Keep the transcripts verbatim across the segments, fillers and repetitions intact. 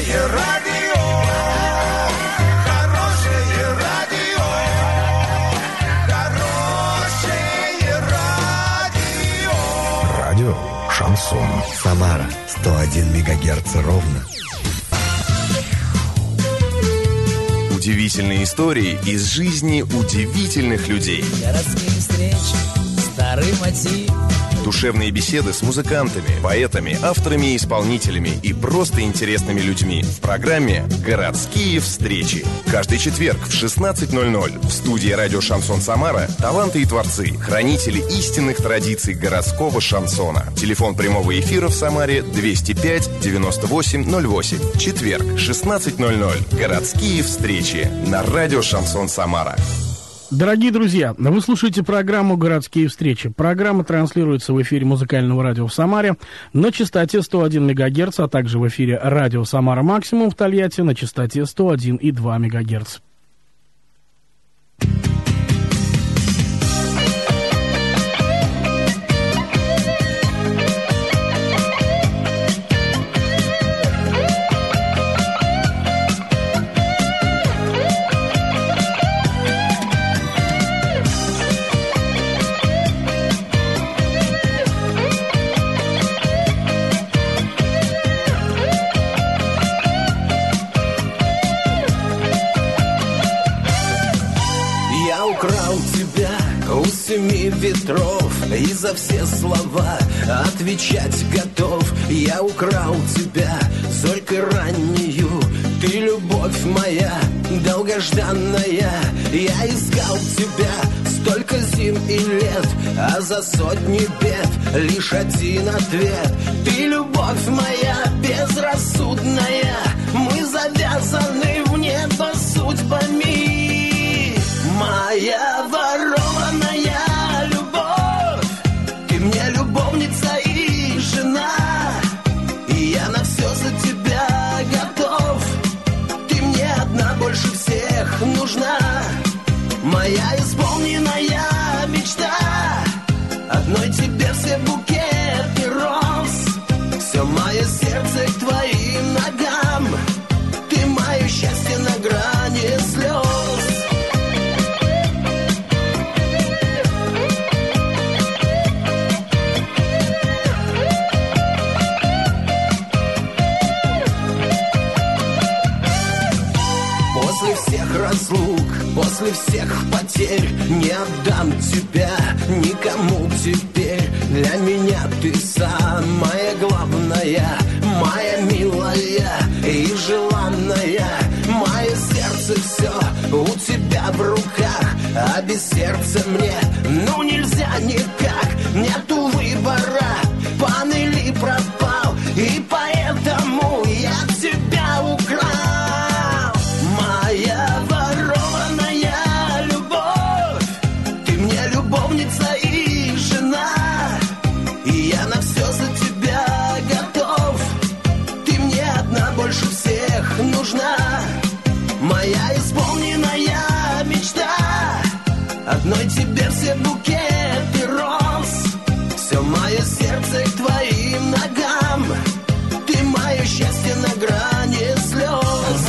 Хорошее радио, хорошее радио, хорошее радио. Радио Шансон. Самара сто один мегагерц ровно. Удивительные истории из жизни удивительных людей. Городские встречи, старый мотив. Душевные беседы с музыкантами, поэтами, авторами и исполнителями и просто интересными людьми в программе «Городские встречи». Каждый четверг в шестнадцать ноль ноль в студии радио «Шансон Самара» таланты и творцы, хранители истинных традиций городского шансона. Телефон прямого эфира в Самаре двести пять девяносто восемь ноль восемь. Четверг, шестнадцать ноль ноль. «Городские встречи» на радио «Шансон Самара». Дорогие друзья, вы слушаете программу «Городские встречи». Программа транслируется в эфире музыкального радио в Самаре на частоте сто один мегагерц, а также в эфире радио «Самара Максимум» в Тольятти на частоте сто один и два мегагерц. семи ветров, и за все слова отвечать готов. Я украл тебя зорькой раннею, ты любовь моя долгожданная. Я искал тебя столько зим и лет, а за сотни бед лишь один ответ. Ты любовь моя безрассудная, мы завязаны в небо судьбами. Моя ворованная любовь, ты мне любовница и жена, и я на все за тебя готов. Ты мне одна больше всех нужна, моя исполненная мечта. Одной тебе все букеты роз, все мое сердце к твоим ногам. Ты мое счастье на грани слез. После всех разлук, после всех потерь не отдам тебя никому теперь. Для меня ты самая главная, моя милая и желанная. Мое сердце все у тебя в руках, а без сердца мне ну нельзя никак. Нету выбора, пан или пропал, и поэтому я тебя украл. Моя ворованная любовь, ты мне любовница и жена, и я на все за тебя готов. Ты мне одна больше всех нужна, моя исполненная мечта. Одной тебе все букеты роз, все мое сердце к твоим ногам. Ты мое счастье на грани слез.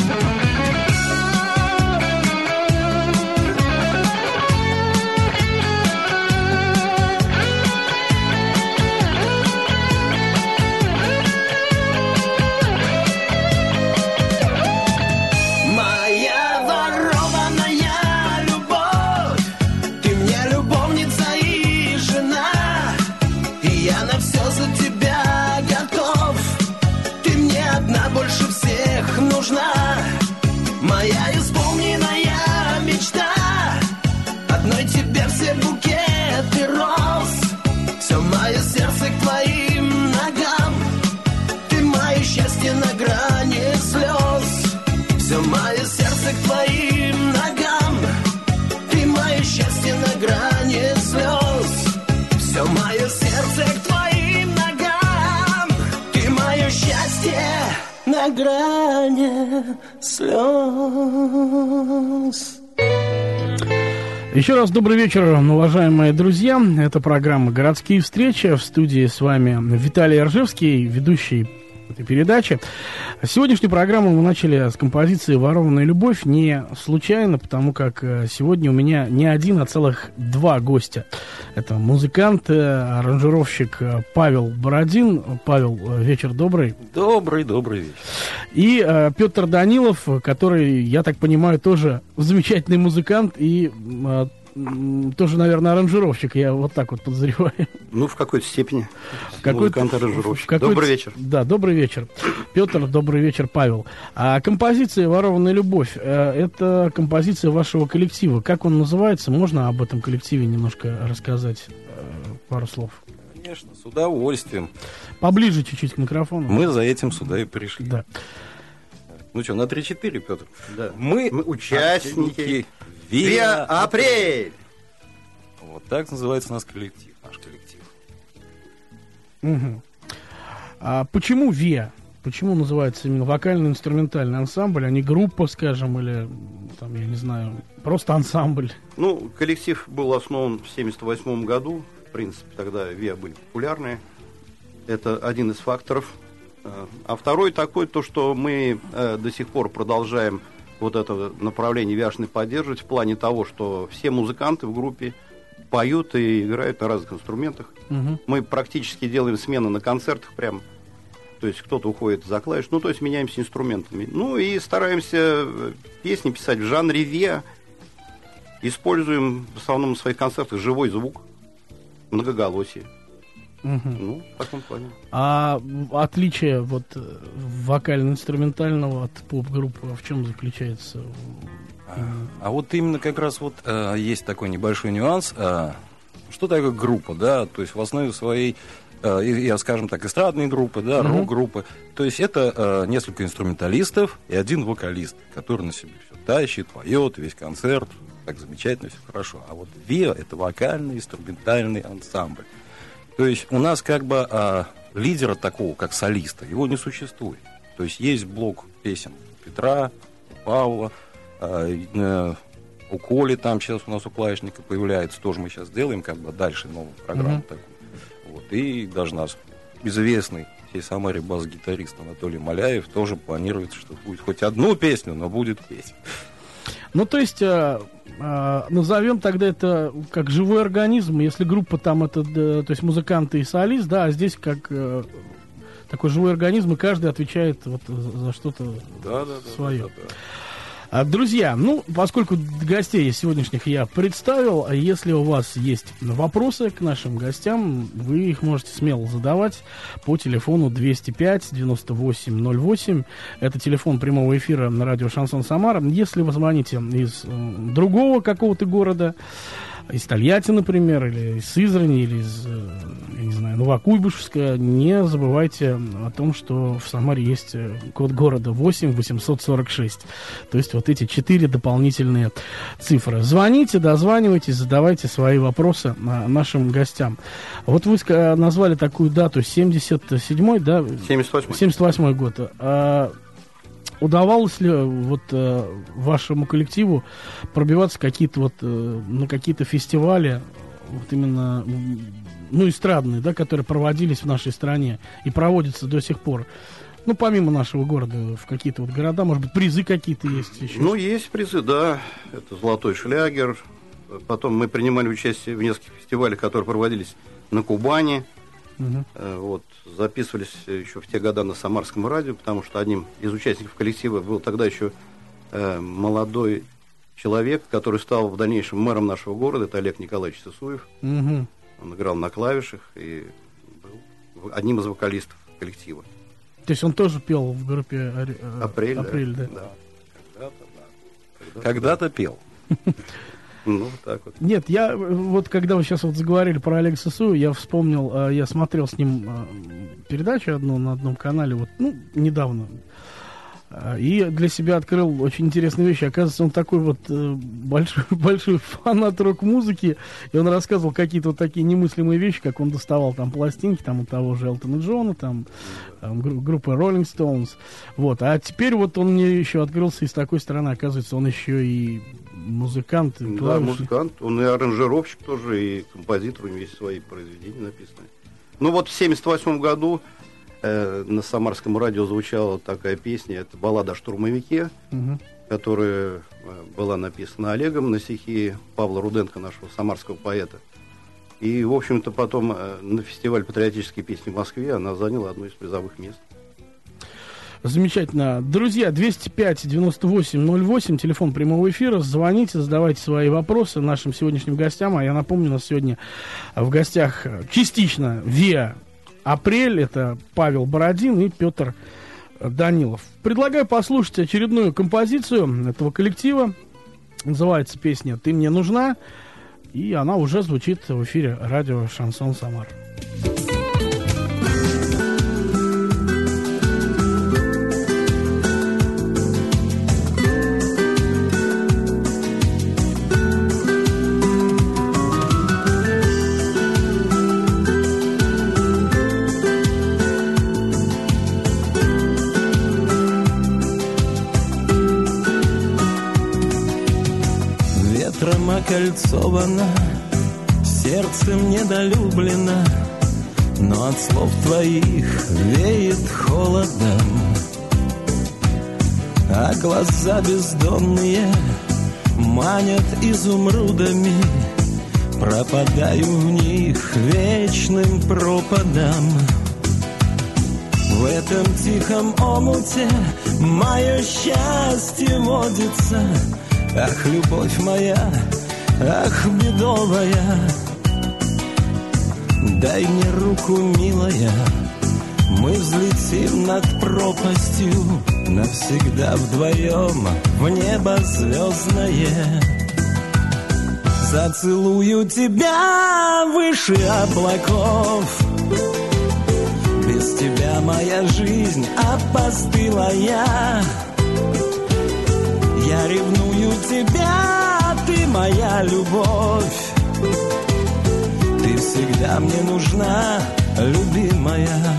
Нужна моя исполненная мечта. Одной тебе все букеты роз, все мое сердце к твоим ногам. Ты мое счастье на грани слез. Все мое сердце к твоим ногам. Ты мое счастье на грани слез. Все мое сердце к твоим ногам. Ты мое счастье на грани слез. Еще раз добрый вечер, уважаемые друзья. Это программа «Городские встречи». В студии с вами Виталий Ржевский, ведущий этой передачи. Сегодняшнюю программу мы начали с композиции «Ворованная любовь» не случайно, потому как сегодня у меня не один, а целых два гостя. Это музыкант, аранжировщик Павел Бородин. Павел, вечер добрый. Добрый, добрый вечер. И э, Петр Данилов, который, я так понимаю, тоже замечательный музыкант и э, тоже, наверное, аранжировщик, я вот так вот подозреваю. Ну, в какой-то степени. Музыкант-аранжировщик. Добрый вечер. Да, добрый вечер. Петр, добрый вечер, Павел. А композиция «Ворованная любовь» — это композиция вашего коллектива. Как он называется? Можно об этом коллективе немножко рассказать? Пару слов. Конечно, с удовольствием. Поближе чуть-чуть к микрофону. Мы за этим сюда и пришли. Да. Ну что, на три-четыре, Петр? Да. Мы, Мы участники Виа Апрель. Вот так называется у нас коллектив, наш коллектив. Угу. А почему ВИА? Почему называется именно вокально-инструментальный ансамбль, а не группа, скажем, или, там, я не знаю, просто ансамбль? Ну, коллектив был основан в семьдесят восьмом году. В принципе, тогда ВИА были популярны. Это один из факторов. А второй такой, то, что мы э, до сих пор продолжаем вот это направление виашной поддерживать в плане того, что все музыканты в группе поют и играют на разных инструментах. Угу. Мы практически делаем смены на концертах прям. То есть кто-то уходит за клавиш, ну, то есть меняемся инструментами. Ну, и стараемся песни писать в жанре ВИА. Используем в основном в своих концертах живой звук, многоголосие. Угу. Ну, в таком плане. А отличие вот вокально-инструментального от поп-группы в чем заключается? А, а вот именно как раз вот а, есть такой небольшой нюанс. А, что такое группа, да? То есть в основе своей, а, я, скажем так, эстрадные группы, да, угу. рок-группы. То есть это а, несколько инструменталистов и один вокалист, который на себе все тащит, поет, весь концерт, так замечательно, все хорошо. А вот ВИА — это вокально-инструментальный ансамбль. То есть у нас как бы а, лидера такого, как солиста, его не существует. То есть есть блок песен Петра, Павла, а, а, у Коли там сейчас у нас у клавишника появляется, тоже мы сейчас делаем как бы дальше новую программу mm-hmm. такую. Вот. И даже наш известный всей Самаре бас-гитарист Анатолий Маляев тоже планируется, что будет хоть одну песню, но будет песня. Ну, то есть, э, э, назовем тогда это как живой организм. Если группа там это, да, то есть музыканты и солист, да, а здесь как э, такой живой организм, и каждый отвечает вот за, за что-то да, да, свое. Да, да, да. А, друзья, ну, поскольку гостей сегодняшних я представил, если у вас есть вопросы к нашим гостям, вы их можете смело задавать по телефону двести пять девяносто восемь ноль восемь. Это телефон прямого эфира на радио «Шансон Самара». Если вы звоните из э, другого какого-то города, из Тольятти, например, или из Сызрани, или из, я не знаю, Новокуйбышевска, не забывайте о том, что в Самаре есть код города восемь восемьсот сорок шесть. То есть вот эти четыре дополнительные цифры. Звоните, дозванивайтесь, задавайте свои вопросы нашим гостям. Вот вы назвали такую дату семьдесят седьмой, да? семьдесят восьмой. семьдесят восьмой год. А удавалось ли вот э, вашему коллективу пробиваться какие-то вот, э, на какие-то фестивали, вот именно, ну, эстрадные, да, которые проводились в нашей стране и проводятся до сих пор? Ну, помимо нашего города, в какие-то вот города, может быть, призы какие-то есть еще? Ну, есть призы, да. Это «Золотой шлягер». Потом мы принимали участие в нескольких фестивалях, которые проводились на Кубани. Угу. Вот, записывались еще в те годы на Самарском радио, потому что одним из участников коллектива был тогда еще э, молодой человек, который стал в дальнейшем мэром нашего города, это Олег Николаевич Сысуев. Угу. Он играл на клавишах и был одним из вокалистов коллектива. То есть он тоже пел в группе э, «Апрель», «Апрель», да? да. Когда-то, да. Когда-то, Когда-то пел. Ну, так вот. Нет, я вот когда вы сейчас вот заговорили про Олега Сысуева, я вспомнил, я смотрел с ним передачу одну на одном канале, вот, ну, недавно. И для себя открыл очень интересные вещи. Оказывается, он такой вот большой, большой фанат рок-музыки. И он рассказывал какие-то вот такие немыслимые вещи, как он доставал там пластинки, там у того же Элтона Джона, там, там группы группы Rolling Stones. Вот. А теперь вот он мне еще открылся и с такой стороны. Оказывается, он еще и музыкант, и Да, клавишник. музыкант. Он и аранжировщик тоже, и композитор. У него есть свои произведения написанные. Ну вот в семьдесят восьмом году э, на самарском радио звучала такая песня, это баллада о штурмовике, угу. которая э, была написана Олегом на стихи Павла Руденко, нашего самарского поэта. И, в общем-то, потом э, на фестиваль патриотической песни в Москве она заняла одно из призовых мест. Замечательно. Друзья, двести пять девяносто восемь ноль восемь, телефон прямого эфира. Звоните, задавайте свои вопросы нашим сегодняшним гостям. А я напомню, у нас сегодня в гостях частично ВИА «Апрель». Это Павел Бородин и Петр Данилов. Предлагаю послушать очередную композицию этого коллектива. Называется песня «Ты мне нужна». И она уже звучит в эфире радио «Шансон Самара». Окольцовано, сердцем недолюблено, но от слов твоих веет холодом. А глаза бездонные манят изумрудами, пропадаю в них вечным пропадом. В этом тихом омуте мое счастье водится. Ах, любовь моя, ах, бедовая, дай мне руку, милая, мы взлетим над пропастью, навсегда вдвоем в небо звездное. Зацелую тебя выше облаков, без тебя моя жизнь опостылая. Я ревную тебя, ты моя любовь, ты всегда мне нужна, любимая.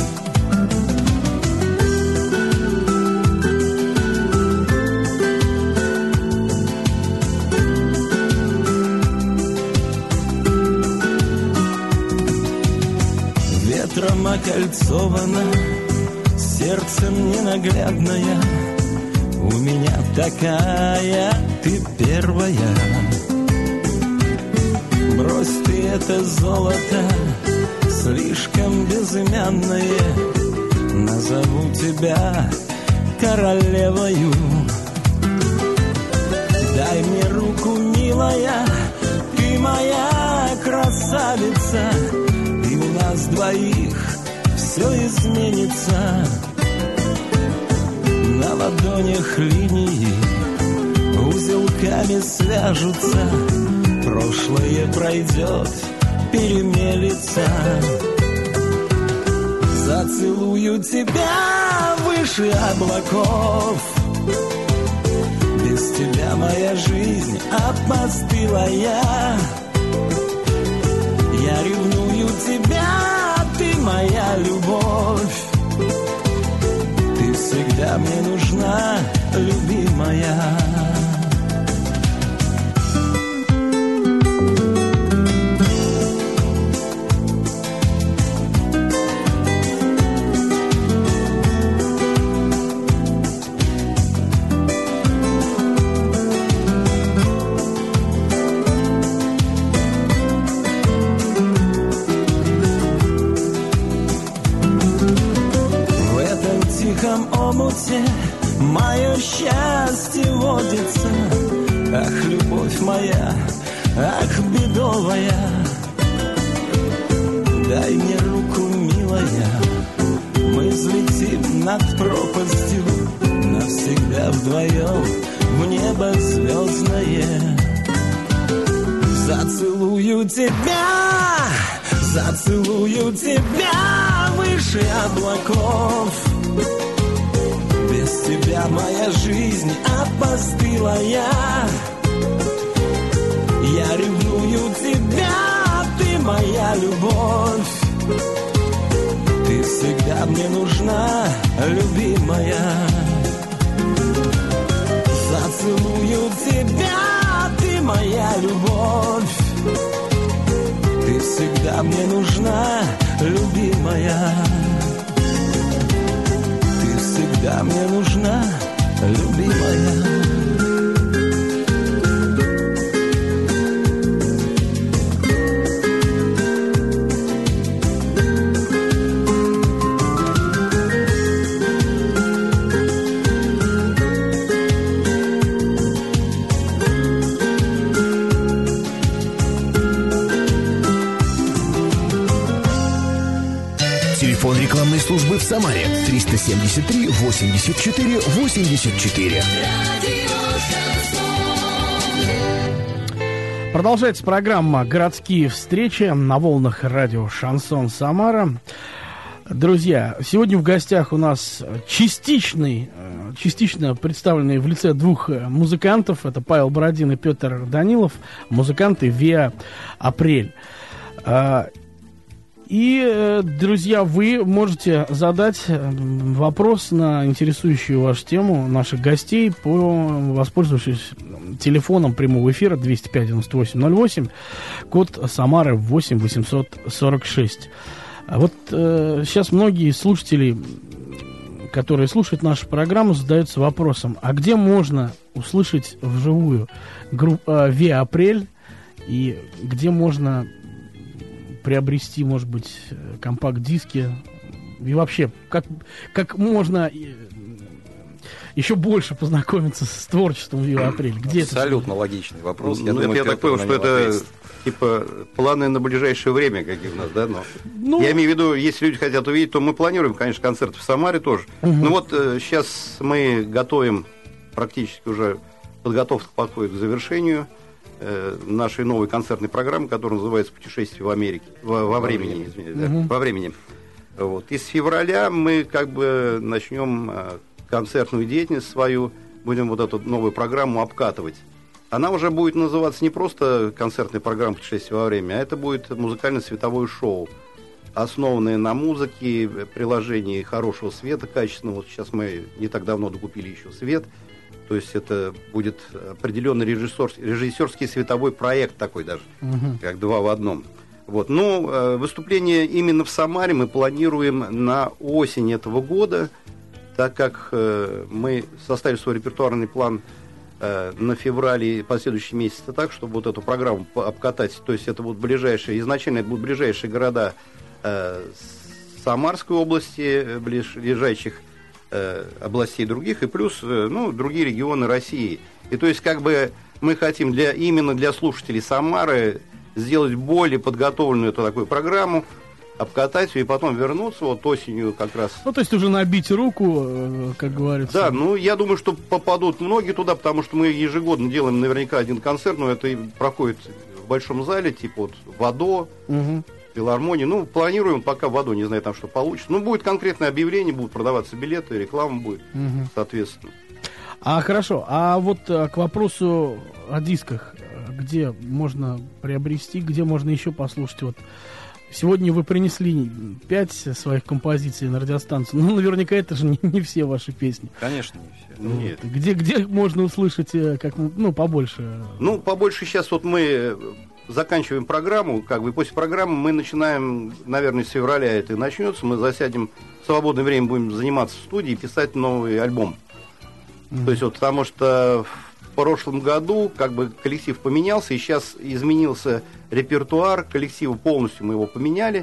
Ветром окольцована, сердцем ненаглядная. У меня такая, ты первая. Брось ты это золото, слишком безымянное. Назову тебя королевою. Дай мне руку, милая, ты моя красавица. И у нас двоих все изменится. На ладонях линии узелками свяжутся. Прошлое пройдет, перемелется. Зацелую тебя выше облаков, без тебя моя жизнь опостылая. Я ревную тебя, ты моя любовь, ты всегда мне нужна, любимая. Мое счастье водится. Ах, любовь моя, ах, бедовая. Дай мне руку, милая, мы взлетим над пропастью, навсегда вдвоем в небо звездное. Зацелую тебя, зацелую тебя выше облаков. Без тебя моя жизнь опостылая. Я ревную тебя, ты моя любовь, ты всегда мне нужна, любимая. Зацелую тебя, ты моя любовь, ты всегда мне нужна, любимая. когда мне нужна любимая. Телефон рекламной службы в Самаре триста семьдесят три восемьдесят четыре восемьдесят четыре. Продолжается программа «Городские встречи» на волнах радио «Шансон Самара». Друзья, сегодня в гостях у нас частичный, частично представленные в лице двух музыкантов. Это Павел Бородин и Петр Данилов, музыканты «Виа Апрель». И, друзья, вы можете задать вопрос на интересующую вашу тему наших гостей, по, воспользовавшись телефоном прямого эфира двести пять девяносто восемь ноль восемь, код Самары восемь восемьсот сорок шесть. Вот э, сейчас многие слушатели, которые слушают нашу программу, задаются вопросом, а где можно услышать вживую группу э, «Виа Апрель» и где можно приобрести, может быть, компакт-диски и вообще, как, как можно еще больше познакомиться с творчеством «Виа Апрель». Где Абсолютно это? Логичный вопрос. Я, ну, думаю, я так понял, что это ответит. Типа планы на ближайшее время, какие у нас, да? Но ну, я имею в виду, если люди хотят увидеть, то мы планируем, конечно, концерты в Самаре тоже. Угу. Ну вот э, сейчас мы готовим, практически уже подготовка подходит к завершению э, нашей новой концертной программы, которая называется «Путешествие в Америке». Во, во времени, извините, угу. да, во времени. Вот. И с февраля мы как бы начнем э, концертную деятельность свою, будем вот эту новую программу обкатывать. Она уже будет называться не просто концертная программа «Путешествие во время», а это будет музыкально-световое шоу, основанное на музыке, приложении хорошего света, качественного. Вот сейчас мы не так давно докупили еще свет. То есть это будет определенный режиссер, режиссерский световой проект такой даже, угу. как два в одном. Вот. Но выступление именно в Самаре мы планируем на осень этого года, так как мы составили свой репертуарный план на февраль и последующие месяцы так, чтобы вот эту программу обкатать. То есть это будут ближайшие, изначально это будут ближайшие города э, Самарской области, ближайших э, областей других, и плюс э, ну, другие регионы России. И то есть как бы мы хотим для, именно для слушателей Самары сделать более подготовленную эту такую программу, обкатать ее и потом вернуться вот осенью как раз. Ну, то есть уже набить руку, как говорится. Да, ну, я думаю, что попадут многие туда, потому что мы ежегодно делаем наверняка один концерт, но это проходит в большом зале, типа вот ВАДО, угу. филармонии. Ну, планируем пока ВАДО, не знаю, там что получится. Ну, будет конкретное объявление, будут продаваться билеты, реклама будет, угу. соответственно. А, хорошо, а вот к вопросу о дисках, где можно приобрести, где можно еще послушать, вот. Сегодня вы принесли пять своих композиций на радиостанцию. Ну, наверняка это же не, не все ваши песни. Конечно, не все. Вот. Нет. Где, где можно услышать, как, ну, побольше? Ну, побольше сейчас вот мы заканчиваем программу, как бы после программы мы начинаем, наверное, с февраля это и начнется. Мы засядем, в свободное время будем заниматься в студии, писать новый альбом. Mm-hmm. То есть вот потому что в прошлом году как бы коллектив поменялся, и сейчас изменился репертуар коллектива, полностью мы его поменяли.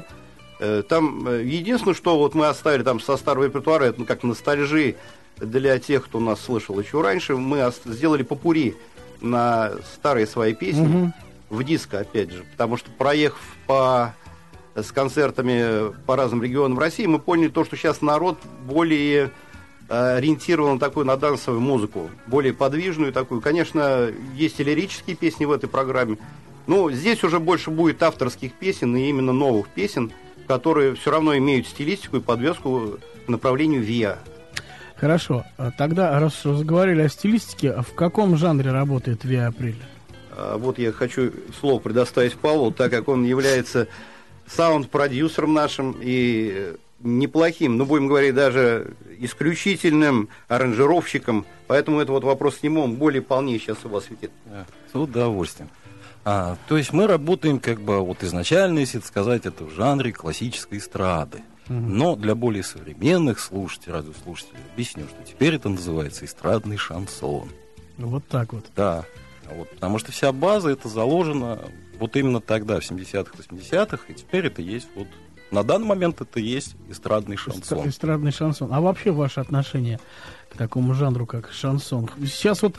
Там единственное, что вот мы оставили там со старого репертуара, это ну, как ностальжи для тех, кто нас слышал еще раньше, мы сделали попурри на старые свои песни, угу. в диско, опять же, потому что проехав по, с концертами по разным регионам России, мы поняли то, что сейчас народ более ориентирован такую на дансовую музыку, более подвижную такую. Конечно, есть и лирические песни в этой программе, но здесь уже больше будет авторских песен и именно новых песен, которые все равно имеют стилистику и подвеску к направлению ВИА. Хорошо. Тогда, раз уж заговорили о стилистике, в каком жанре работает ВИА Апрель? А вот я хочу слово предоставить Павлу, так как он является саунд-продюсером нашим и неплохим, ну, будем говорить, даже исключительным аранжировщиком. Поэтому это вот вопрос к нему, он более полнее сейчас у вас светит. С удовольствием. А, то есть мы работаем как бы вот изначально, если сказать, это в жанре классической эстрады. Но для более современных слушателей, радиослушателей, объясню, что теперь это называется эстрадный шансон. Вот так вот. Да, вот, потому что вся база это заложена вот именно тогда, в семидесятых, восьмидесятых, и теперь это есть вот... На данный момент это есть эстрадный шансон. Эстрадный шансон. А вообще ваше отношение к такому жанру, как шансон? Сейчас вот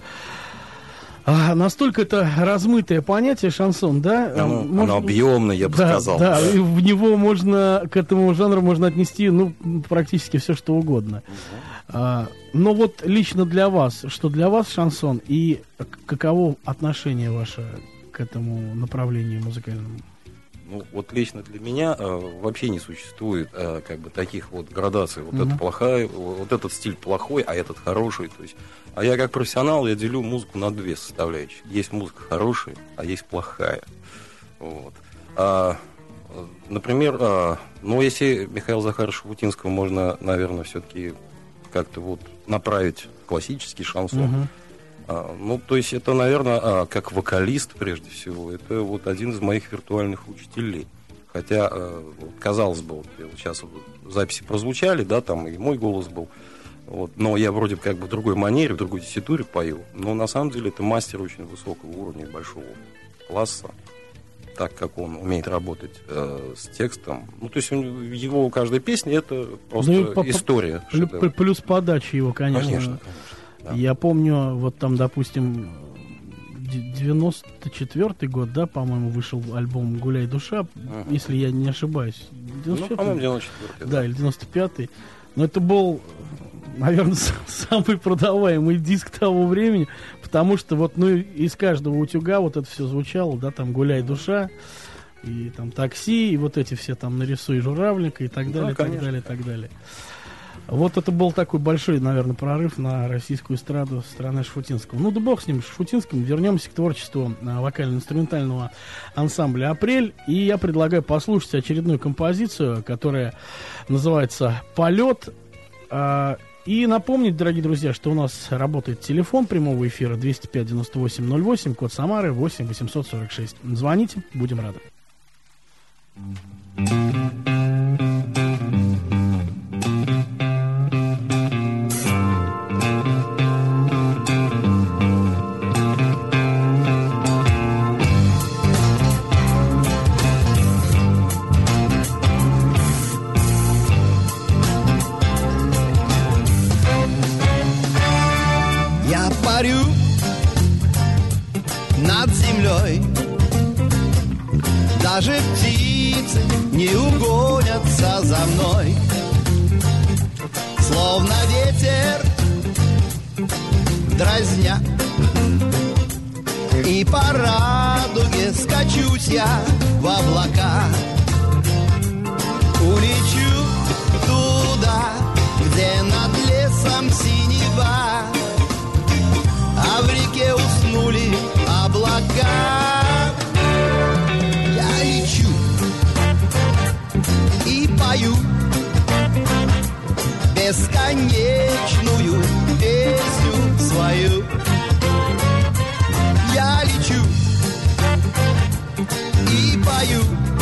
а, настолько это размытое понятие шансон, да? Оно, Можно... оно объемное, я бы да, сказал. Да, да. и в него можно, к этому жанру можно отнести, ну, практически все, что угодно. Угу. А, но вот лично для вас, что для вас шансон, и каково отношение ваше к этому направлению музыкальному? Ну, вот лично для меня э, вообще не существует э, как бы таких вот градаций. Вот Mm-hmm. это плохая, вот этот стиль плохой, а этот хороший. То есть, а я как профессионал, я делю музыку на две составляющие. Есть музыка хорошая, а есть плохая. Вот. А, например, а, ну, если Михаила Захаровича Шуфутинского можно, наверное, все-таки как-то вот направить в классический шансон. Mm-hmm. Ну, то есть это, наверное, как вокалист, прежде всего, это вот один из моих виртуальных учителей. Хотя, казалось бы, вот сейчас вот записи прозвучали, да, там и мой голос был, вот, но я вроде как бы в другой манере, в другой тесситуре пою, но на самом деле это мастер очень высокого уровня, большого класса, так как он умеет работать э, с текстом. Ну, то есть он, его каждая песня это просто ну, по, история. По, плюс подача его, конечно. Конечно, конечно. Да. Я помню, вот там, допустим, девяносто четвёртый год, да, по-моему, вышел альбом «Гуляй, душа», uh-huh. если я не ошибаюсь. Ну, по-моему, девяносто четвёртый. Да, да, или девяносто пятый. Но это был, наверное, самый продаваемый диск того времени, потому что вот, ну, из каждого утюга вот это все звучало, да, там «Гуляй, душа», и там «Такси», и вот эти все там «Нарисуй журавлика» и так далее, да, так далее, так далее. Вот это был такой большой, наверное, прорыв на российскую эстраду со стороны Шуфутинского. Ну да бог с ним, с Шуфутинским. Вернемся к творчеству вокально-инструментального ансамбля «Апрель». И я предлагаю послушать очередную композицию, которая называется «Полет». И напомнить, дорогие друзья, что у нас работает телефон прямого эфира двести пять девяносто восемь ноль восемь, код Самары восемь восемьсот сорок шесть. Звоните, будем рады. Парю над землей, даже птицы не угонятся за мной, словно ветер дразня, и по радуге скачусь я в облака. Улечу туда, где над лесом синева, а в реке уснули облака. Я лечу и пою бесконечную песню свою. Я лечу и пою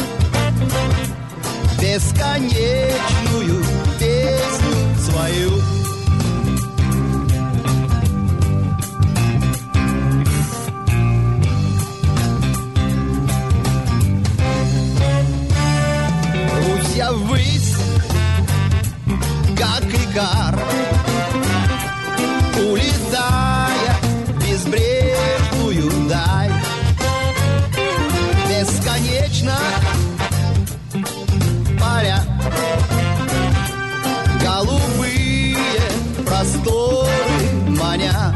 бесконечную песню свою. Я ввысь, как икар, улетая в безбрежную даль. Бесконечно поля, голубые просторы маня.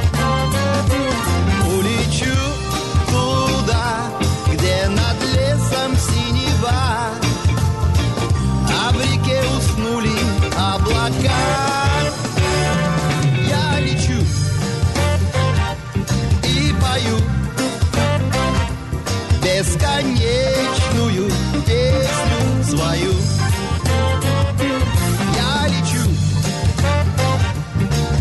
Улечу туда, где над лесом синева, а в реке уснули облака. Я лечу и пою бесконечную песню свою. Я лечу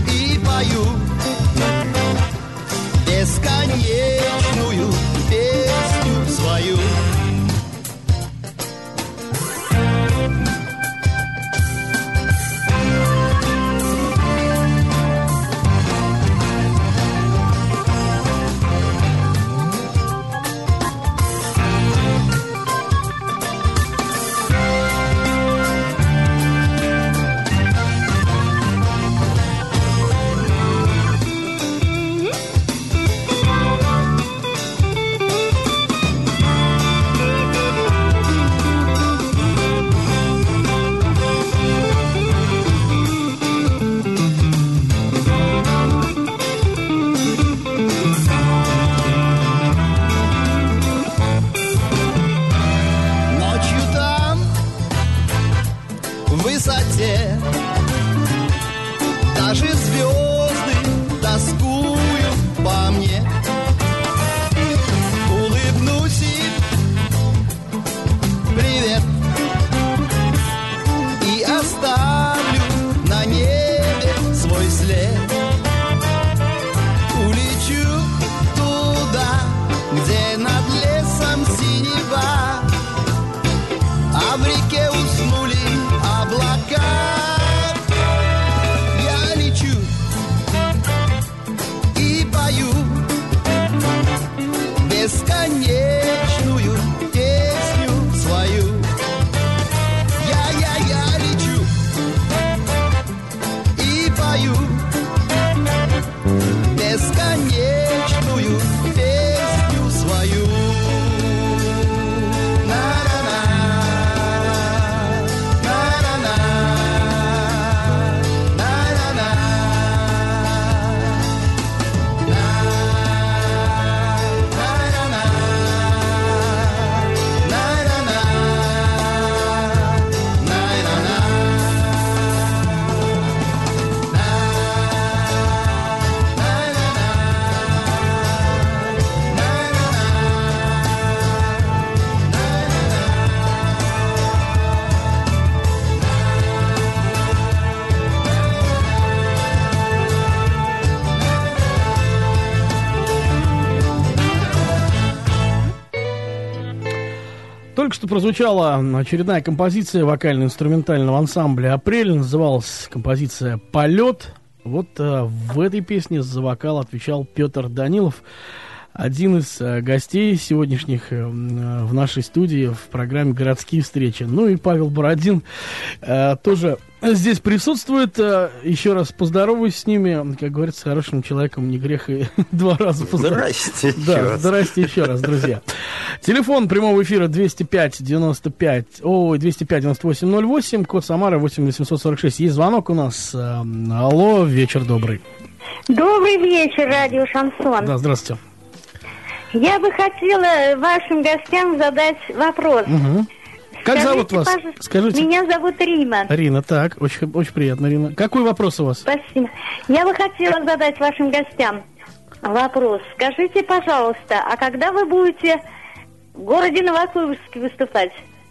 Даже звезды тоскуют по мне. Улыбнусь и привет, и оставлю на небе свой след. Улечу туда, где над лесом синева, а в реке уснули облака. Я лечу и пою бесконечную песню свою. Я-я-я лечу и пою бесконечную песню свою. Только что прозвучала очередная композиция вокально-инструментального ансамбля «Апрель». Называлась композиция «Полет». Вот э, в этой песне за вокал отвечал Петр Данилов, один из э, гостей сегодняшних э, в нашей студии в программе «Городские встречи». Ну и Павел Бородин э, тоже здесь присутствует. Э, еще раз поздороваюсь с ними. Как говорится, с хорошим человеком не грех и два раза поздороваться. Здрасте да, еще раз. Здрасте еще раз, друзья. Телефон прямого эфира двести пять девяносто пять, ой, двести пять девяносто восемь ноль восемь, код Самары восемь восемьсот сорок шесть. Есть звонок у нас. Алло, вечер добрый. Добрый вечер, радио «Шансон». Да, здравствуйте. Я бы хотела вашим гостям задать вопрос. Угу. Как Скажите, зовут вас? пожалуйста, Скажите. Меня зовут Рима. Рина, так, очень, очень приятно, Рина. Какой вопрос у вас? Спасибо. Я бы хотела задать вашим гостям вопрос. Скажите, пожалуйста, а когда вы будете в городе Новокуйбышевске выступать?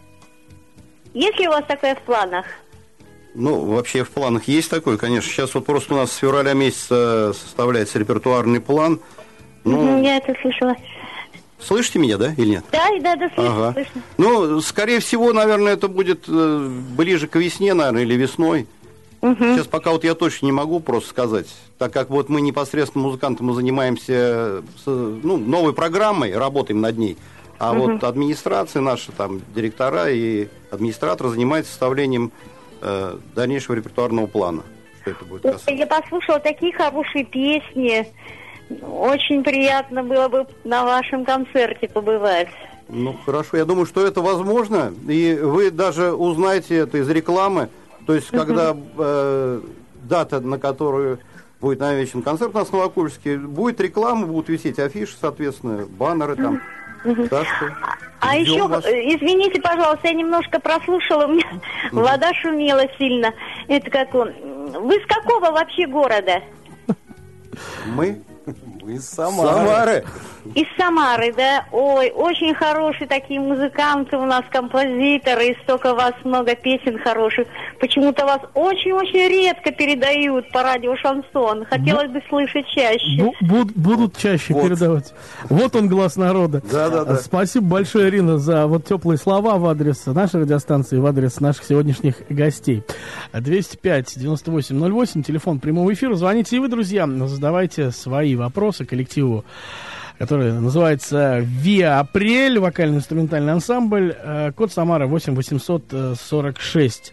Есть ли у вас такое в планах? Ну, вообще в планах есть такое, конечно. Сейчас вот просто у нас с февраля месяца составляется репертуарный план. Ну, Я это слышала. Слышите меня, да, или нет? Да, да, да, слышно, Ага. слышно. Ну, скорее всего, наверное, это будет э, ближе к весне, наверное, или весной. Угу. Сейчас пока вот я точно не могу просто сказать, так как вот мы непосредственно музыканты, мы занимаемся с, ну, новой программой, работаем над ней, а Мгм. вот администрация наша, там, директора и администратор занимаются составлением э, дальнейшего репертуарного плана. Что это будет касаться. Я послушала такие хорошие песни. Очень приятно было бы на вашем концерте побывать. Ну, хорошо, я думаю, что это возможно, и вы даже узнаете это из рекламы, то есть, когда э, дата, на которую будет намечен концерт у нас в Новокуйбышевске, будет реклама, будут висеть афиши, соответственно, баннеры там. Так что А ждем еще, вас. извините, пожалуйста, я немножко прослушала, у меня вода шумела сильно. Это как он. Вы с какого вообще города? Мы из Самары. Самары. Из Самары, да? Ой, очень хорошие такие музыканты у нас, композиторы, и столько у вас много песен хороших. Почему-то вас очень-очень редко передают по радио «Шансон». Хотелось бы слышать чаще. Бу- буд- будут чаще Вот. передавать. Вот он, глаз народа. Да-да-да. Спасибо большое, Ирина, за вот теплые слова в адрес нашей радиостанции, в адрес наших сегодняшних гостей. двести пять девяносто восемь ноль восемь, телефон прямого эфира. Звоните и вы, друзья, задавайте свои вопросы коллективу, который называется «Виа Апрель», вокально-инструментальный ансамбль, э, код Самара восемь восемьсот сорок шесть.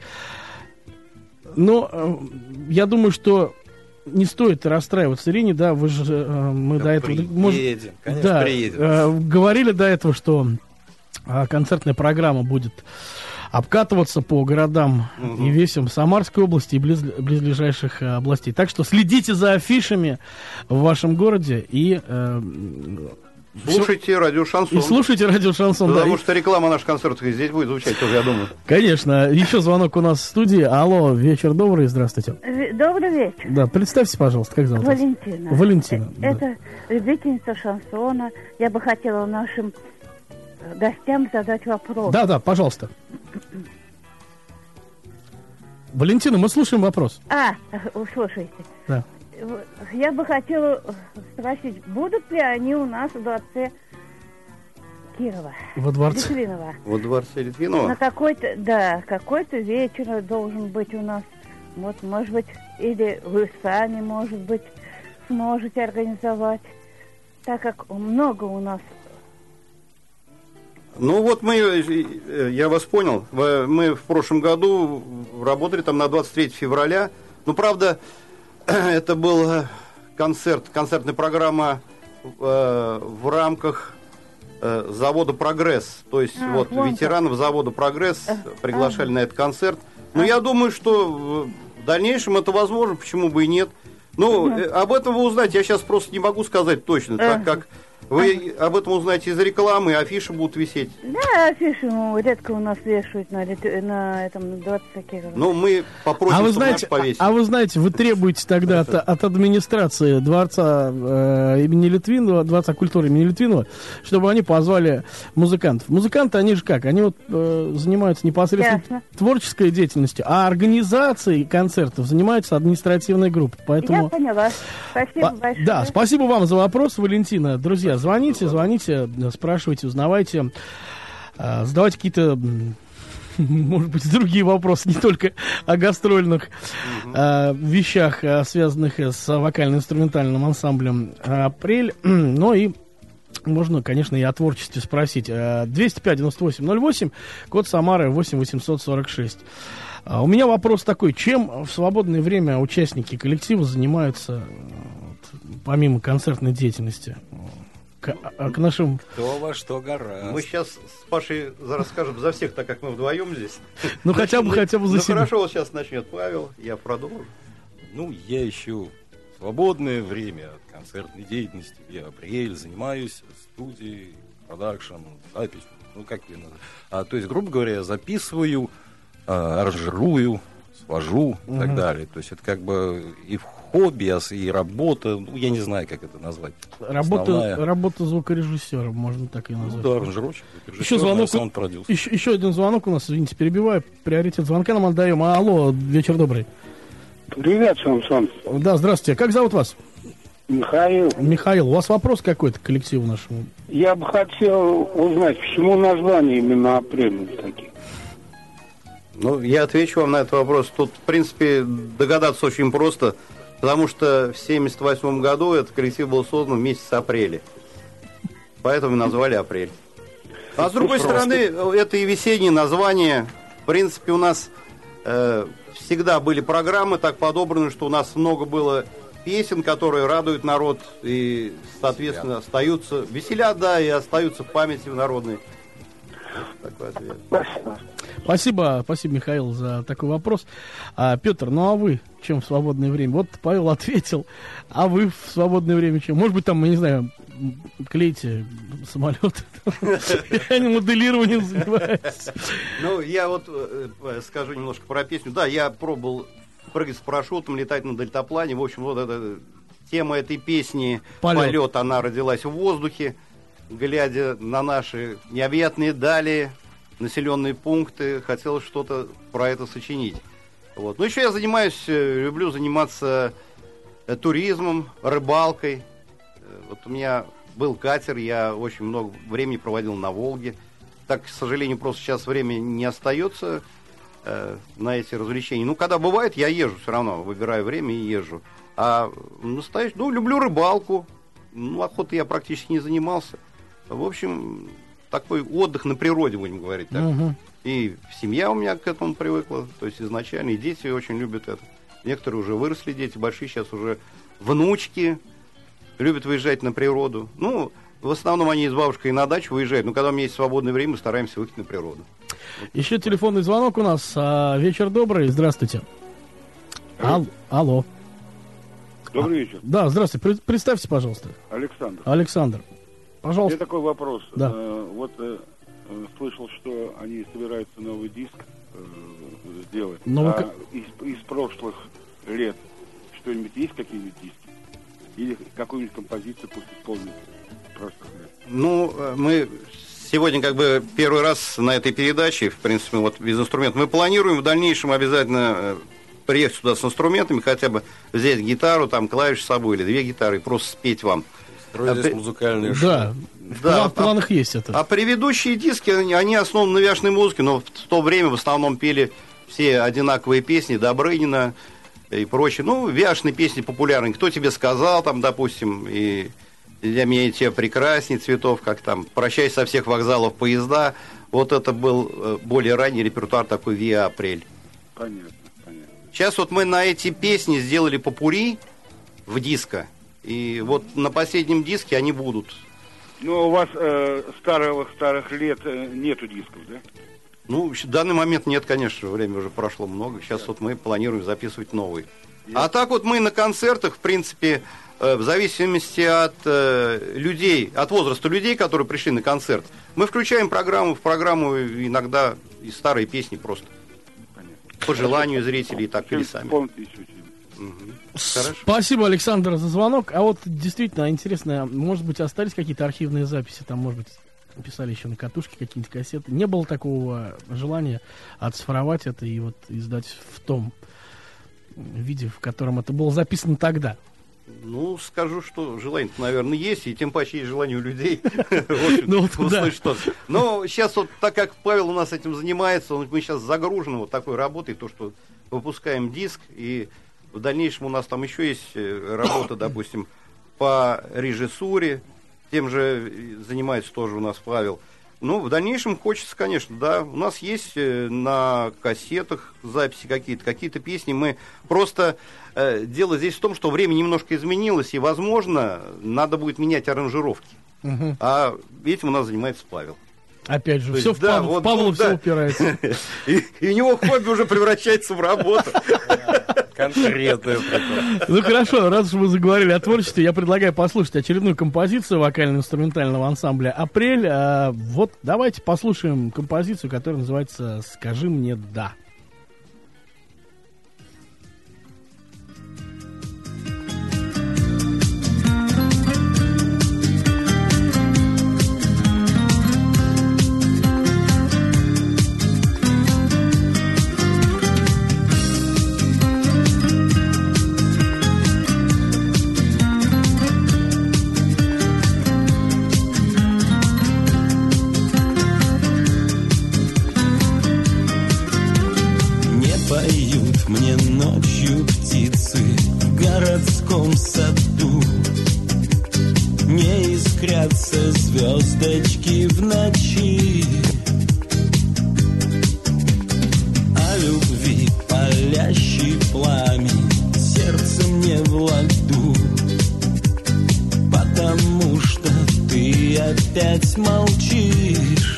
Но э, я думаю, что не стоит расстраиваться, Ирине, да, вы же, э, мы Да до этого... приедем, конечно, да, приедем. э, говорили до этого, что э, концертная программа будет обкатываться по городам Мгм. и весям Самарской области и близ, близлежащих э, областей. Так что следите за афишами в вашем городе и э, Слушайте радио «Шансон». И слушайте радио «Шансон», да. Потому и- что реклама наших концертов и здесь будет звучать тоже, я думаю. Конечно. Еще звонок у нас в студии. Алло, вечер добрый, здравствуйте. Добрый вечер. Да, представьте, пожалуйста, как зовут вас? Валентина. Валентина. Э, да. Это любительница шансона. Я бы хотела нашим э, гостям задать вопрос. Да, да, пожалуйста. Валентина, мы слушаем вопрос. А, услышайте. Да. Я бы хотела спросить, будут ли они у нас в дворце Кирова? Во дворце? Литвинова. Во дворце Литвинова? На какой-то, да, какой-то вечер должен быть у нас. Вот, может быть, или вы сами, может быть, сможете организовать, так как много у нас. Ну вот мы, э, я вас понял, Вы- мы в прошлом году работали там на двадцать третьего февраля. Ну, правда, это был э, концерт, концертная программа э, в рамках э, завода «Прогресс». То есть А, вот вон как. ветеранов завода «Прогресс» Э, приглашали ага. на этот концерт. Но я думаю, что в дальнейшем это возможно, почему бы и нет. Ну, Ага. э, об этом вы узнаете, я сейчас просто не могу сказать точно, так Ага. как вы об этом узнаете из рекламы, афиши будут висеть. Да, афиши ну, редко у нас вешают на, лит- на этом дворце Кирова. Ну, мы попросим, А вы, чтобы знаете, наш повесили. а, а вы знаете, вы требуете тогда от, от администрации дворца э, имени Литвинова, дворца культуры имени Литвинова, чтобы они позвали музыкантов. Музыканты, они же как? Они вот э, занимаются непосредственно Ясно. творческой деятельностью, а организацией концертов занимается административная группа. Поэтому... Я поняла. Спасибо А, большое. Да, спасибо вам за вопрос, Валентина. Друзья, звоните, звоните, спрашивайте, узнавайте, а, задавайте какие-то, м, может быть, другие вопросы, не только о гастрольных а, вещах, а, связанных с вокально-инструментальным ансамблем «Апрель», но и можно, конечно, и о творчестве спросить. А, двести пять девяносто восемь ноль восемь, код Самары восемь восемьсот сорок шесть. А, У меня вопрос такой: чем в свободное время участники коллектива занимаются, вот, помимо концертной деятельности? К, а, к нашим... Кто во что гораздо. Мы сейчас с Пашей расскажем за всех, так как мы вдвоем здесь. Ну, хотя бы, Ну, хотя бы за ну, себя. хорошо, вот сейчас начнет Павел, я продолжу. Ну, я ищу свободное время от концертной деятельности. Я апрель, занимаюсь студией, продакшн, записью. Ну, как ее называть? А, то есть, грубо говоря, я записываю, а, аранжирую, свожу и так Мгм. далее. То есть, это как бы и в хобби, а с- и работа. Ну, я не знаю, как это назвать. Работа, Основная. работа звукорежиссера, можно так и назвать. Ну, да, аранжировщик, звукорежиссер, Еще звонок, саунд-продюсер. еще, еще один звонок у нас, извините, перебиваю, приоритет звонка нам отдаем. А, алло, вечер добрый. Привет, Самсон. Да, здравствуйте. Как зовут вас? Михаил. Михаил, у вас вопрос какой-то к коллективу нашему? Я бы хотел узнать, почему название именно апрель такие. Ну, я отвечу вам на этот вопрос. Тут, в принципе, догадаться очень просто, потому что в семьдесят восьмом году этот коллектив был создан в месяц апреля. Поэтому назвали «Апрель». А с другой Просто. стороны, это и весеннее название. В принципе, у нас э, всегда были программы так подобраны, что у нас много было песен, которые радуют народ и, соответственно, остаются, веселят, да, и остаются в памяти народной. Такой ответ. Спасибо, спасибо, Михаил, за такой вопрос. А, Петр, ну а вы чем в свободное время? Вот Павел ответил, а вы в свободное время чем? Может быть, там, я не знаю, м, клеите самолеты, они моделированием занимаются. Ну, я вот э, э, скажу немножко про песню. Да, я пробовал прыгать с парашютом, летать на дельтаплане. В общем, вот эта тема этой песни Полет. «Полет», она родилась в воздухе, глядя на наши необъятные дали, населенные пункты. Хотелось что-то про это сочинить. Вот. Ну, еще я занимаюсь, э, люблю заниматься э, туризмом, рыбалкой. Э, Вот у меня был катер, я очень много времени проводил на Волге. Так, к сожалению, просто сейчас времени не остается э, на эти развлечения. Ну, когда бывает, я езжу все равно, выбираю время и езжу. А настоящий, ну, люблю рыбалку. Ну, охотой я практически не занимался. В общем, такой отдых на природе, будем говорить так. Мгм. И семья у меня к этому привыкла, то есть изначально, и дети очень любят это. Некоторые уже выросли дети, большие сейчас уже внучки любят выезжать на природу. Ну, в основном они с бабушкой на дачу выезжают, но когда у меня есть свободное время, мы стараемся выехать на природу. Еще телефонный звонок у нас. А, вечер добрый, здравствуйте. Ал- алло. Добрый вечер. Да, здравствуйте. Пред- Представьте, пожалуйста. Александр. Александр. Пожалуйста. У меня такой вопрос. Да. Э, вот э, э, слышал, что они собираются новый диск э, сделать. Новый... А из, из прошлых лет что-нибудь есть, какие-нибудь диски? Или какую-нибудь композицию пусть исполнить прошлых лет? Ну, мы сегодня как бы первый раз на этой передаче, в принципе, вот без инструментов. Мы планируем в дальнейшем обязательно приехать сюда с инструментами, хотя бы взять гитару, там, клавиш с собой, или две гитары, и просто спеть вам. Строить здесь а, музыкальные шоу. Да, да, в планах а, есть это. А предыдущие диски, они, они основаны на вяшной музыке, но в то время в основном пели все одинаковые песни Добрынина и прочее. Ну, вяшные песни популярные. «Кто тебе сказал», там, допустим, и «Для меня и тебя прекрасней», Цветов, как там «Прощай со всех вокзалов поезда». Вот это был более ранний репертуар такой «Виа Апрель». Понятно, понятно. Сейчас вот мы на эти песни сделали попурри в диско. И вот на последнем диске они будут. Ну, у вас э, старых-старых лет э, нету дисков, да? Ну, в данный момент нет, конечно, время уже прошло много. Сейчас вот мы планируем записывать новые. А так вот мы на концертах, в принципе, э, в зависимости от э, людей, от возраста людей, которые пришли на концерт, мы включаем программу, в программу иногда и старые песни просто. Понятно. По желанию зрителей, так или сами. Угу. Спасибо, Александр, за звонок. А вот действительно интересно, может быть, остались какие-то архивные записи, там, может быть, писали еще на катушке какие-нибудь кассеты. Не было такого желания оцифровать это и вот издать в том виде, в котором это было записано тогда? Ну, скажу, что желание, наверное, есть, и тем паче есть желание у людей услышать что-то. Но сейчас вот, так как Павел у нас этим занимается, мы сейчас загружены вот такой работой, то, что выпускаем диск, и в дальнейшем у нас там еще есть работа, допустим, по режиссуре, тем же занимается тоже у нас Павел. Ну, в дальнейшем хочется, конечно, да. У нас есть на кассетах записи какие-то, какие-то песни. Мы просто... Э, дело здесь в том, что время немножко изменилось, и, возможно, надо будет менять аранжировки. Угу. А этим у нас занимается Павел. Опять же, все в Павла все упирается. И у него хобби уже превращается в работу. Конкретную. Ну хорошо, раз уж мы заговорили о творчестве, я предлагаю послушать очередную композицию вокально-инструментального ансамбля «Апрель». А вот давайте послушаем композицию, которая называется «Скажи мне да». Мне ночью птицы в городском саду, не искрятся звездочки в ночи, о любви палящий пламень сердце мне в ладу, потому что ты опять молчишь.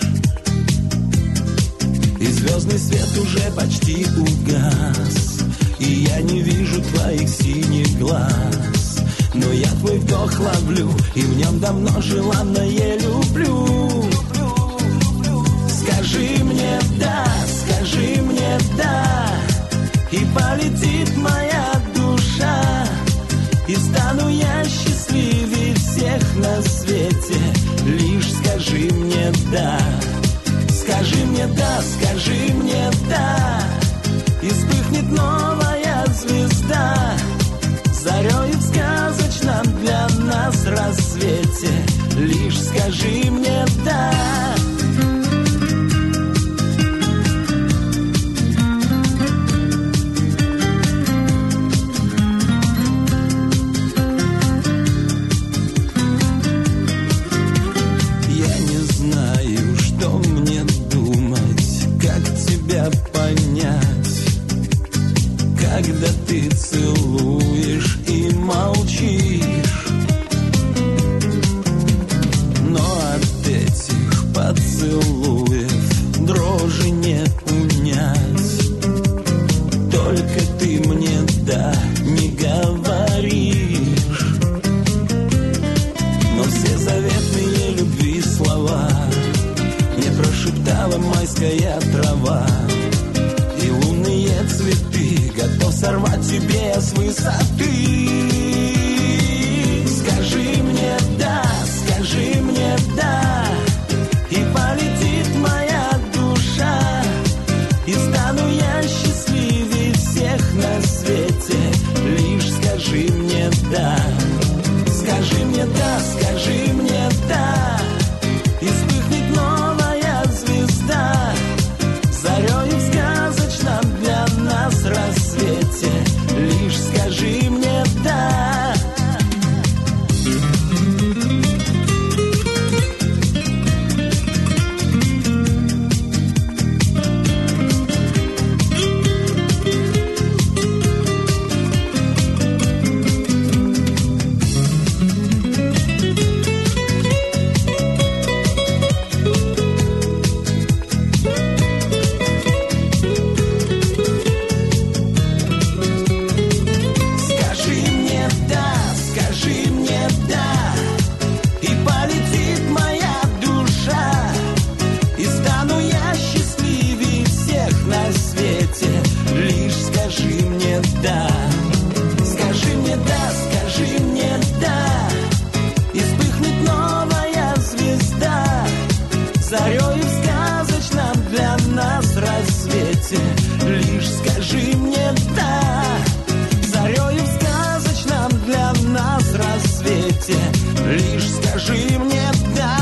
И звездный свет уже почти угас, и я не вижу твоих синих глаз. Но я твой вдох ловлю, и в нем давно желанное люблю. Скажи мне да, скажи мне да, и полетит моя душа, и стану я счастливее всех на свете. Лишь скажи мне да. Скажи мне да, скажи мне да, и вспыхнет новая звезда, зареет в сказочном для нас рассвете. Лишь скажи мне да. Я не знаю, что мне думать, как тебя понять, когда ты целуешь и молчишь. Но от Скажи мне да, скажи мне да, и полетит моя душа, и стану я счастливее всех на свете. Лишь скажи мне да, скажи мне да, скажи мне да, и вспыхнет новая звезда, зарею в сказочном для нас рассвете. Лишь скажи мне да. Лишь скажи мне да, зарею в сказочном для нас рассвете. Лишь скажи мне да.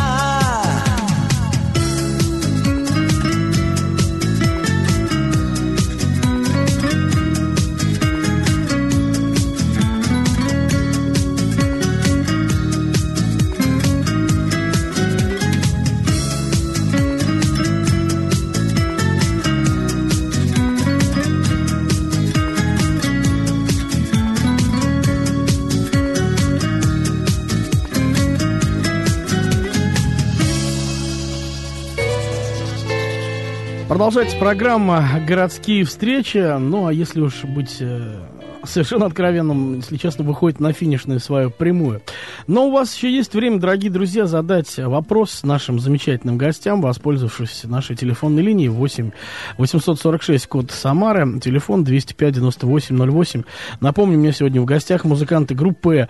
Продолжается программа «Городские встречи». Ну, а если уж быть э, совершенно откровенным, если честно, выходит на финишную свою прямую. Но у вас еще есть время, дорогие друзья, задать вопрос нашим замечательным гостям, воспользовавшись нашей телефонной линией восемь восемьсот сорок шесть, код Самары, телефон двести пять девяносто восемь ноль восемь. Напомню, у меня сегодня в гостях музыканты группы,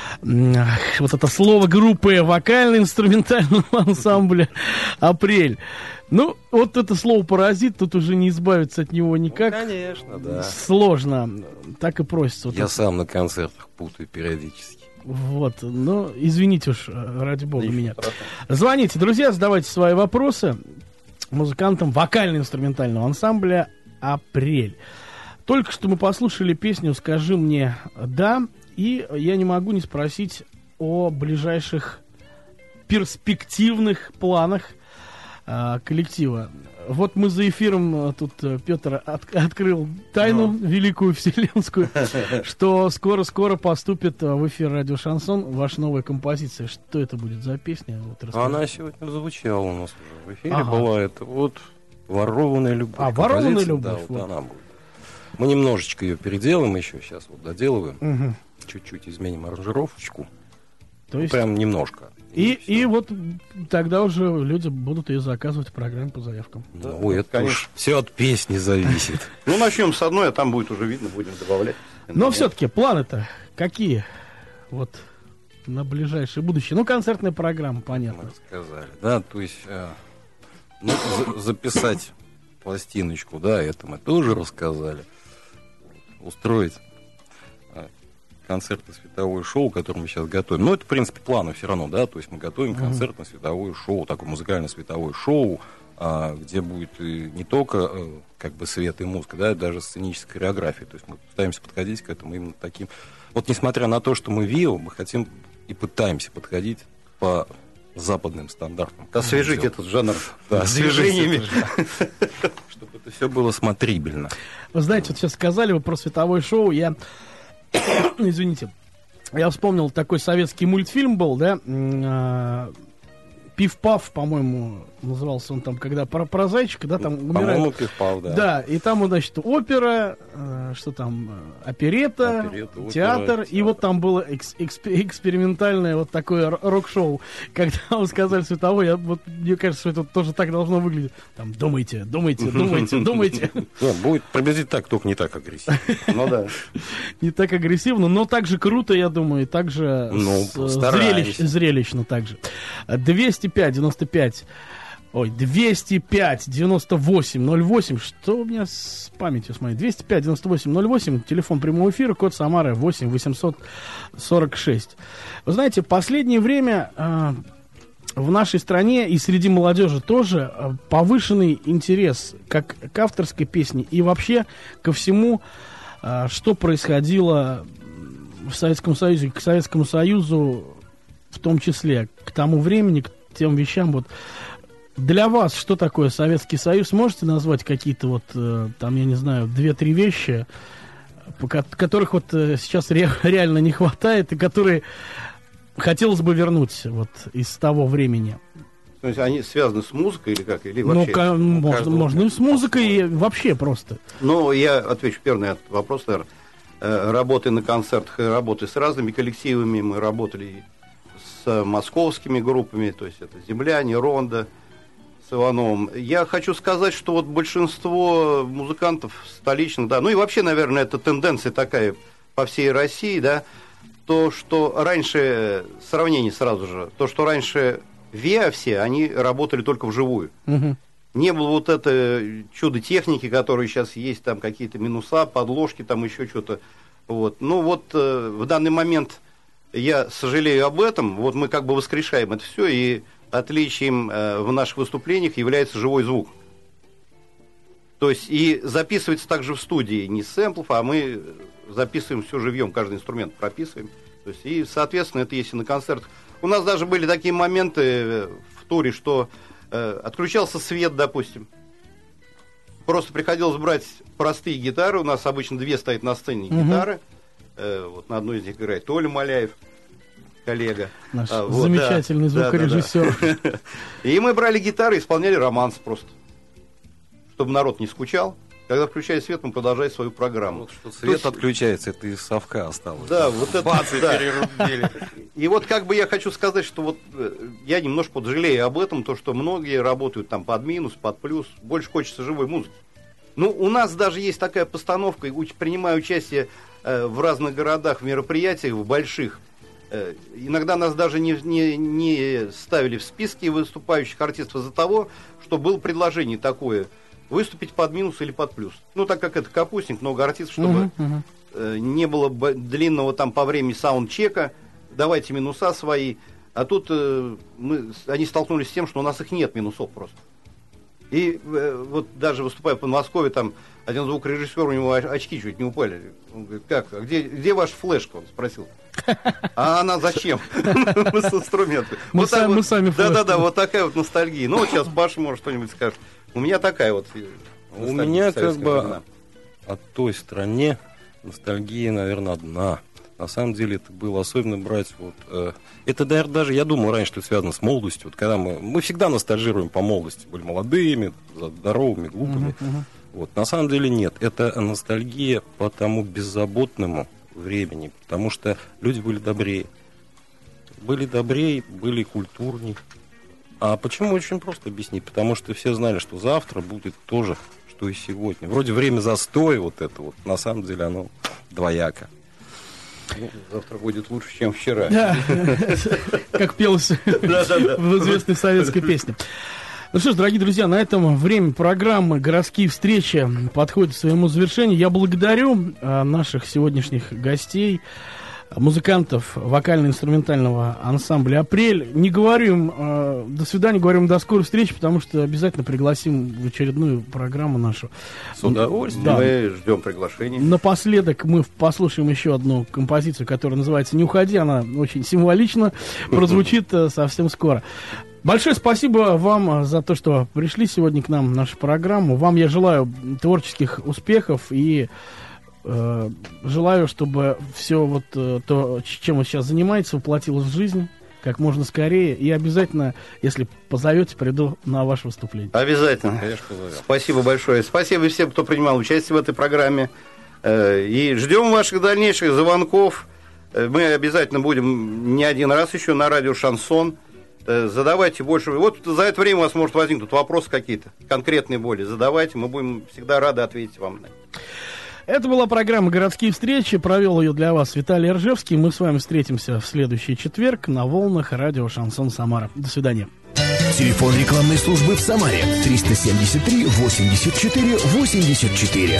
вот это слово группы вокально-инструментального ансамбля «Апрель». Ну, вот это слово «паразит», тут уже не избавиться от него никак. Ну, конечно, да. Сложно, так и просится. Вот Я это. сам на концертах путаю периодически. Вот, ну, извините уж, ради бога, меня. Звоните, друзья, задавайте свои вопросы музыкантам вокально-инструментального ансамбля «Апрель». Только что мы послушали песню «Скажи мне да», и я не могу не спросить о ближайших перспективных планах коллектива. Вот мы за эфиром, тут Петр от, открыл тайну ну. великую вселенскую, что скоро-скоро поступит в эфир радио Шансон ваша новая композиция. Что это будет за песня? Вот она сегодня звучала у нас уже в эфире, ага. была это вот «Ворованная любовь». А, «Ворованная любовь». Да, вот, вот она будет. Мы немножечко ее переделаем еще, сейчас вот доделываем, угу. чуть-чуть изменим аранжировочку. То есть... ну, прям немножко. И, и, и вот тогда уже люди будут ее заказывать в программе по заявкам. Да, ну, это, конечно, все от песни зависит. Ну, начнем с одной, а там будет уже видно, будем добавлять. Но все-таки планы-то какие? Вот на ближайшее будущее. Ну, концертная программа, понятно. Мы рассказали, да, то есть ну, записать пластиночку, да, это мы тоже рассказали. Устроить концертно-световое шоу, которое мы сейчас готовим. Ну, это, в принципе, планы все равно, да, то есть мы готовим концертно-световое шоу, такое музыкально-световое шоу, а, где будет и не только а, как бы свет и музыка, да, даже сценическая хореография. То есть мы пытаемся подходить к этому именно таким. Вот несмотря на то, что мы ВИО, мы хотим и пытаемся подходить по западным стандартам. Освежить этот жанр. Да, с движениями. Чтобы это все было смотрибельно. Вы знаете, вот сейчас сказали вы про световое шоу, я... Извините, я вспомнил, такой советский мультфильм был, да, Пиф-паф, по-моему, назывался он там, когда про, про зайчика, да, там умирает. По-моему, Пиф-паф, да. Да, и там, значит, опера, э, что там, э, оперета, Оперета, опера, театр, театр. и вот там было экс- эксп- экспериментальное вот такое р- рок-шоу. Когда вам сказали Световой, я, вот, мне кажется, что это тоже так должно выглядеть. Там, думайте, думайте, думайте, думайте. Да, будет приблизительно так, только не так агрессивно. Ну да. Не так агрессивно, но так же круто, я думаю, и так же Ну, с- постараемся. зрелищ- зрелищно также. двести пять девяносто пять Ой, двести пять девяносто восемь ноль восемь. Что у меня с памятью, смотри? двести пять девяносто восемь ноль восемь. Телефон прямого эфира, код Самары восемь восемьсот сорок шесть. Вы знаете, в последнее время э, в нашей стране и среди молодежи тоже э, повышенный интерес как к авторской песне и вообще ко всему, э, что происходило в Советском Союзе, к Советскому Союзу в том числе, к тому времени, к тем вещам. Вот для вас что такое Советский Союз? Можете назвать какие-то вот, э, там, я не знаю, две-три вещи, по ко- которых вот э, сейчас ре- реально не хватает и которые хотелось бы вернуть вот из того времени? То есть они связаны с музыкой или как? Или Ну, вообще? ка- можно, каждого можно и с музыкой, и вообще просто. Ну, я отвечу первый на этот вопрос, наверное. Э, Работая на концертах и работая с разными коллективами, мы работали и с московскими группами, то есть это «Земляне», «Ронда», с Ивановым. Я хочу сказать, что вот большинство музыкантов столичных, да, ну и вообще, наверное, это тенденция такая по всей России, да, то, что раньше, сравнение сразу же, то, что раньше ВИА все, они работали только вживую. Мгм. Не было вот это чудо техники, которые сейчас есть, там какие-то минуса, подложки, там еще что-то. Вот. Ну вот э, в данный момент я сожалею об этом. Вот мы как бы воскрешаем это все, и отличием э, в наших выступлениях является живой звук. То есть и записывается также в студии, не с сэмплов, а мы записываем все живьем, каждый инструмент прописываем. То есть, и, соответственно, это есть и на концертах. У нас даже были такие моменты в туре, что э, отключался свет, допустим. Просто приходилось брать простые гитары. У нас обычно две стоят на сцене Мгм. гитары. Э, вот на одной из них играет Толя Маляев, коллега. Наш А, вот, замечательный да, да, да, звукорежиссер. да. И мы брали гитары и исполняли романс просто. Чтобы народ не скучал. Когда включали свет, мы продолжали свою программу. Что свет То есть- отключается, это из совка осталось. Да, вот это Бац, и да. перерубили. И вот как бы я хочу сказать, что вот э, я немножко вот жалею об этом, то, что многие работают там под минус, под плюс. Больше хочется живой музыки. Ну, у нас даже есть такая постановка, и уч- принимаю участие э, в разных городах, в мероприятиях, в больших. Э, иногда нас даже не, не, не ставили в списки выступающих артистов из-за того, что было предложение такое: выступить под минус или под плюс. Ну, так как это капустник, много артистов, чтобы Мгм, мгм. э, не было б- длинного там по времени саундчека, давайте минуса свои. А тут э, мы, они столкнулись с тем, что у нас их нет, минусов просто. И э, вот даже выступая в Подмосковье, там один звукорежиссер, у него оч- очки чуть не упали. Он говорит: как, а где, где ваша флешка? Он спросил. А она зачем? Мы с инструментами. Мы Вот так сами- вот. мы сами Да-да-да, флешку. вот такая вот ностальгия. Ну, вот сейчас Паша, может, что-нибудь скажет. У меня такая вот э, У ностальгия меня как советского бы времена. о той стране ностальгия, наверное, одна. На самом деле это было особенно брать вот... э, это, наверное, даже, я думаю, раньше это связано с молодостью. Вот когда мы... Мы всегда ностальгируем по молодости. Были молодыми, здоровыми, глупыми. Мгм, мгм. Вот. На самом деле нет. Это ностальгия по тому беззаботному времени. Потому что люди были добрее. Были добрее, были культурнее. А почему? Очень просто объяснить. Потому что все знали, что завтра будет то же, что и сегодня. Вроде время застоя вот это вот. На самом деле оно двояко. Ну, завтра будет лучше, чем вчера. Да, как пелось Да-да-да. в известной советской песне. Ну что ж, дорогие друзья, на этом время программы «Городские встречи» подходит к своему завершению. Я благодарю э, наших сегодняшних гостей, музыкантов вокально-инструментального ансамбля «Апрель». Не говорю им э, до свидания, говорю им до скорой встречи, потому что обязательно пригласим в очередную программу нашу. С удовольствием. Да. Мы ждем приглашений. Напоследок мы послушаем еще одну композицию, которая называется «Не уходи». Она очень символично прозвучит э, совсем скоро. Большое спасибо вам за то, что пришли сегодня к нам в нашу программу. Вам я желаю творческих успехов и э, желаю, чтобы все вот э, то, чем вы сейчас занимаетесь, воплотилось в жизнь. как можно скорее. И обязательно, если позовете, приду на ваше выступление. Обязательно. Конечно, позовем. Спасибо большое. Спасибо всем, кто принимал участие в этой программе. Э, И ждем ваших дальнейших звонков. Э, Мы обязательно будем не один раз еще на радио «Шансон». Э, Задавайте больше. Вот за это время у вас может возникнуть вопросы какие-то, конкретные более. Задавайте, мы будем всегда рады ответить вам на них. Это была программа «Городские встречи». Провел ее для вас Виталий Ржевский. Мы с вами встретимся в следующий четверг на волнах радио «Шансон Самара». До свидания. Телефон рекламной службы в Самаре триста семьдесят три восемьдесят четыре восемьдесят четыре.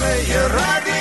Хорошее радио.